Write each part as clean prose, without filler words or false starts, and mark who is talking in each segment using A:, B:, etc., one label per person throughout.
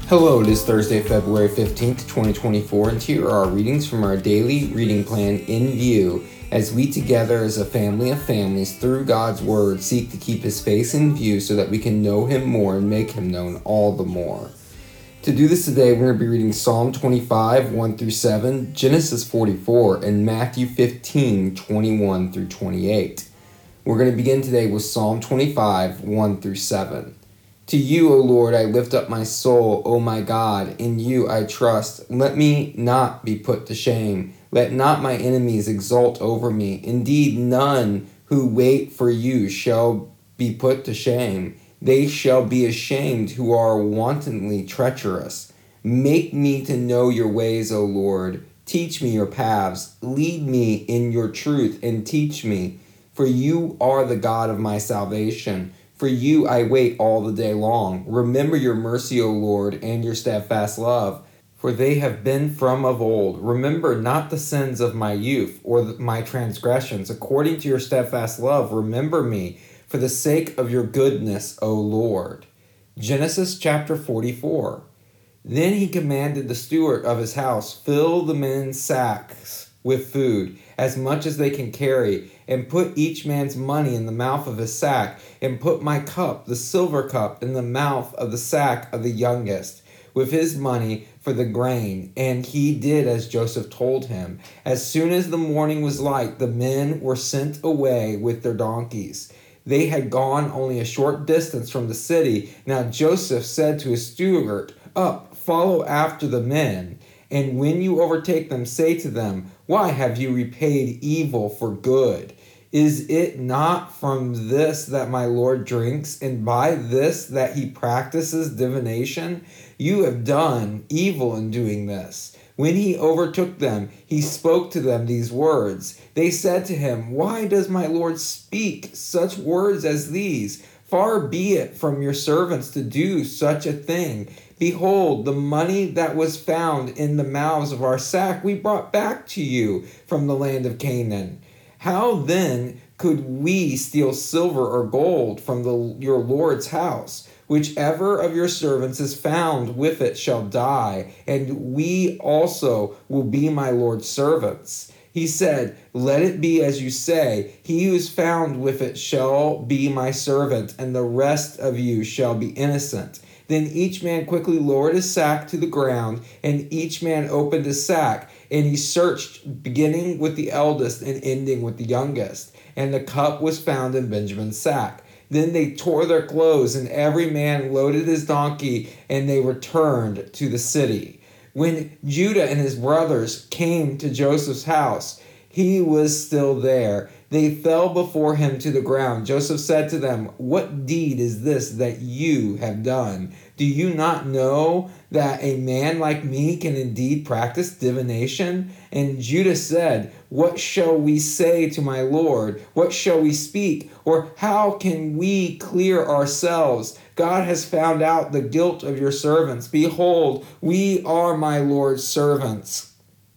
A: Hello, it is Thursday, February 15th, 2024, and here are our readings from our daily reading plan in view as we together as a family of families through God's Word seek to keep His face in view so that we can know Him more and make Him known all the more. To do this today, we're going to be reading Psalm 25, 1 through 7, Genesis 44, and Matthew 15, 21 through 28. We're going to begin today with Psalm 25, 1 through 7. To you, O Lord, I lift up my soul, O my God, in you I trust. Let me not be put to shame. Let not my enemies exult over me. Indeed, none who wait for you shall be put to shame. They shall be ashamed who are wantonly treacherous. Make me to know your ways, O Lord. Teach me your paths. Lead me in your truth and teach me. For you are the God of my salvation. For you I wait all the day long. Remember your mercy, O Lord, and your steadfast love, for they have been from of old. Remember not the sins of my youth, or my transgressions. According to your steadfast love, remember me, for the sake of your goodness, O Lord. Genesis chapter 44. Then he commanded the steward of his house, fill the men's sacks with food, as much as they can carry, and put each man's money in the mouth of his sack, and put my cup, the silver cup, in the mouth of the sack of the youngest, with his money for the grain. And he did as Joseph told him. As soon as the morning was light, the men were sent away with their donkeys. They had gone only a short distance from the city. Now Joseph said to his steward, Up, follow after the men. And when you overtake them, say to them, Why have you repaid evil for good? Is it not from this that my Lord drinks, and by this that he practices divination? You have done evil in doing this. When he overtook them, he spoke to them these words. They said to him, Why does my Lord speak such words as these? Far be it from your servants to do such a thing. Behold, the money that was found in the mouths of our sack we brought back to you from the land of Canaan. How then could we steal silver or gold from your Lord's house? Whichever of your servants is found with it shall die, and we also will be my Lord's servants. He said, Let it be as you say. He who is found with it shall be my servant, and the rest of you shall be innocent. Then each man quickly lowered his sack to the ground, and each man opened his sack, and he searched, beginning with the eldest and ending with the youngest. And the cup was found in Benjamin's sack. Then they tore their clothes, and every man loaded his donkey, and they returned to the city. When Judah and his brothers came to Joseph's house, he was still there. They fell before him to the ground. Joseph said to them, What deed is this that you have done? Do you not know that a man like me can indeed practice divination? And Judah said, What shall we say to my Lord? What shall we speak? Or how can we clear ourselves? God has found out the guilt of your servants. Behold, we are my Lord's servants.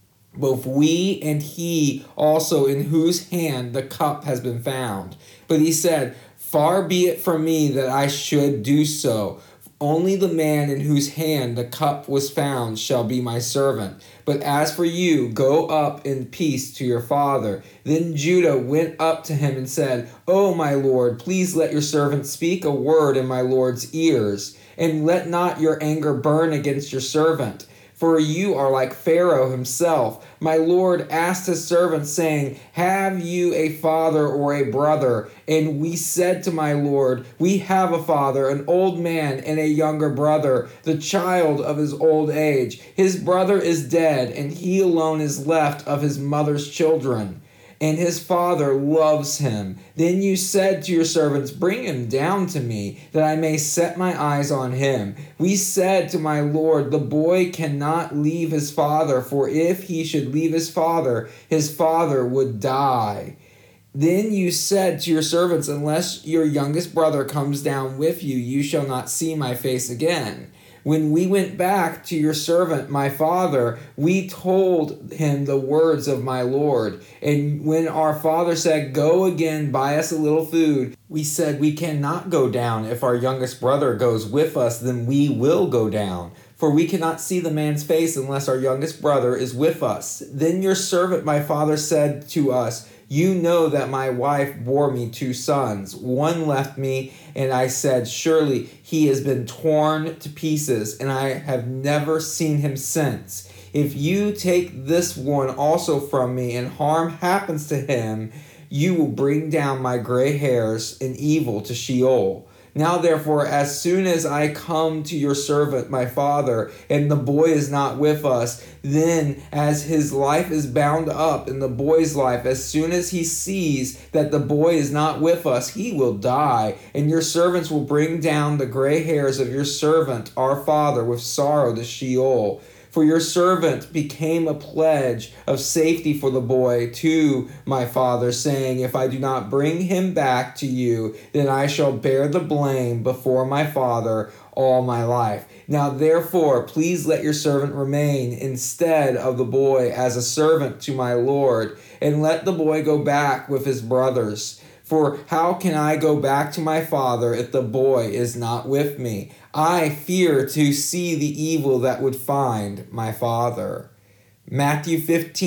A: Both we and he also in whose hand the cup has been found. But he said, Far be it from me that I should do so. Only the man in whose hand the cup was found shall be my servant. But as for you, go up in peace to your father. Then Judah went up to him and said, O my Lord, please let your servant speak a word in my Lord's ears, and let not your anger burn against your servant. For you are like Pharaoh himself. My Lord asked his servants, saying, Have you a father or a brother? And we said to my Lord, We have a father, an old man, and a younger brother, the child of his old age. His brother is dead, and he alone is left of his mother's children. And his father loves him. Then you said to your servants, Bring him down to me, that I may set my eyes on him. We said to my Lord, The boy cannot leave his father, for if he should leave his father would die. Then you said to your servants, Unless your youngest brother comes down with you, you shall not see my face again. When we went back to your servant, my father, we told him the words of my Lord. And when our father said, Go again, buy us a little food, we said, We cannot go down. If our youngest brother goes with us, then we will go down. for we cannot see the man's face unless our youngest brother is with us. Then your servant, my father, said to us, you know that my wife bore me 2 sons. One left me, and I said, surely he has been torn to pieces, and I have never seen him since. If you take this one also from me, and harm happens to him, you will bring down my gray hairs in evil to Sheol. Now therefore, as soon as I come to your servant, my father, and the boy is not with us, then as his life is bound up in the boy's life, as soon as he sees that the boy is not with us, he will die, and your servants will bring down the gray hairs of your servant, our father, with sorrow to Sheol. For your servant became a pledge of safety for the boy to my father, saying, if I do not bring him back to you, then I shall bear the blame before my father all my life. Now therefore, please let your servant remain instead of the boy as a servant to my Lord, and let the boy go back with his brothers. For how can I go back to my father if the boy is not with me? I fear to see the evil that would find my father. Matthew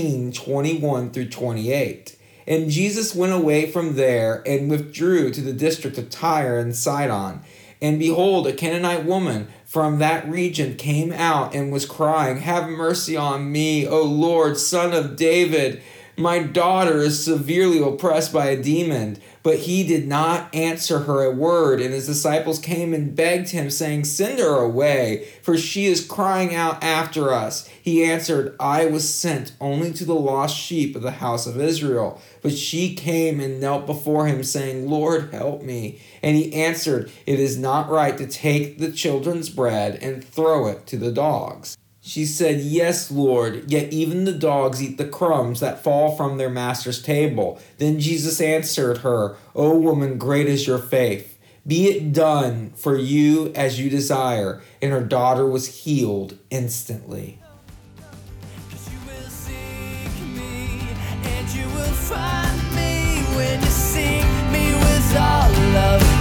A: 15:21-28. And Jesus went away from there and withdrew to the district of Tyre and Sidon. And behold, a Canaanite woman from that region came out and was crying, have mercy on me, O Lord, Son of David. My daughter is severely oppressed by a demon. But he did not answer her a word, and his disciples came and begged him, saying, send her away, for she is crying out after us. He answered, I was sent only to the lost sheep of the house of Israel. But she came and knelt before him, saying, Lord, help me. And he answered, it is not right to take the children's bread and throw it to the dogs. She said, yes, Lord, yet even the dogs eat the crumbs that fall from their master's table. Then Jesus answered her, O woman, great is your faith. Be it done for you as you desire. And her daughter was healed instantly.
B: You will seek me, and you will find me when you seek me with all of